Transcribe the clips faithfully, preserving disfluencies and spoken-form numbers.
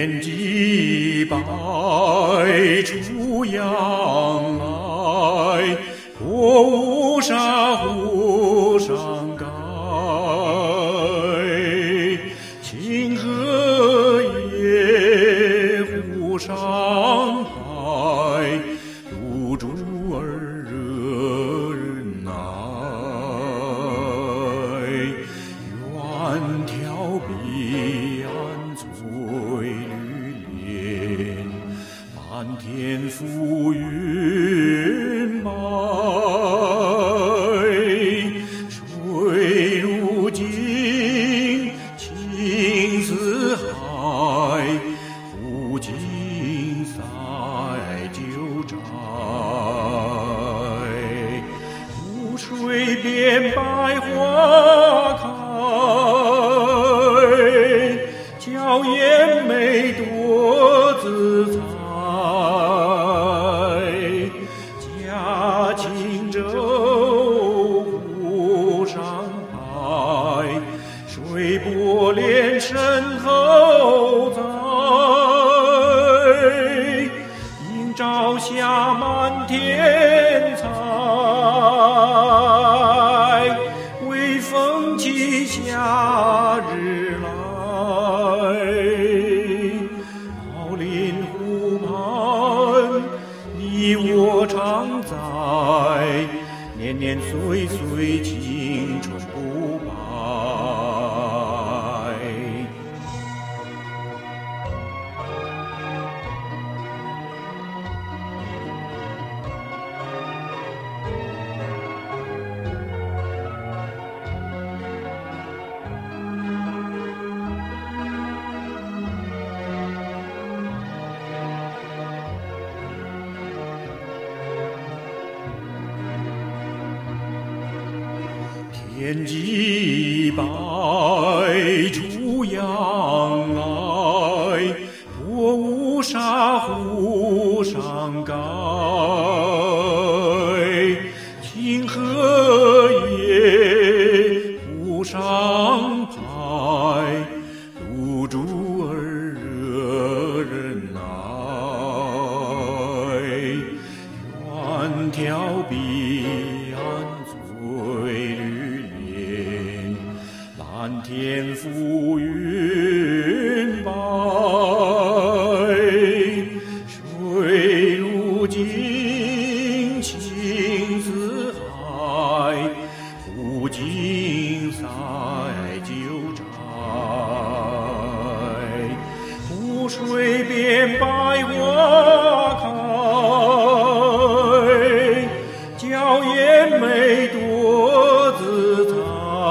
天际百出洋来，过乌沙湖上盖。清河夜湖上海，露珠儿惹人爱。远眺彼岸翠绿帘，满天浮云白。水如镜，情似海，湖尽赛九寨。湖水边百花开，娇艳美多姿彩。驾轻舟湖上拍，水波连身后在。映照下满天彩，微风起夏日来。宝林湖畔，你我常在，年年岁岁青春不败。天际百出洋来，过乌沙湖上盖。清河夜湖上拍，露珠儿惹人爱。远眺彼岸翠绿，蓝天浮云白。水如镜，情似海，湖尽赛九寨。湖水边百花开，娇艳美多姿彩。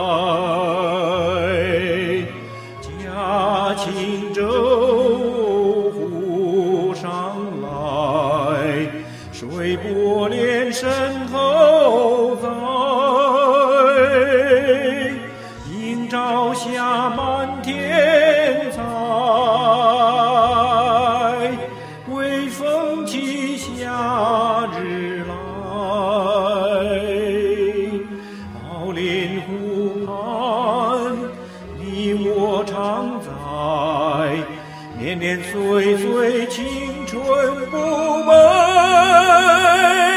驾轻舟湖上来，水波连身后在。映照下满天彩，微风起夏日来。宝林湖畔，你我常在，年年岁岁青春不败。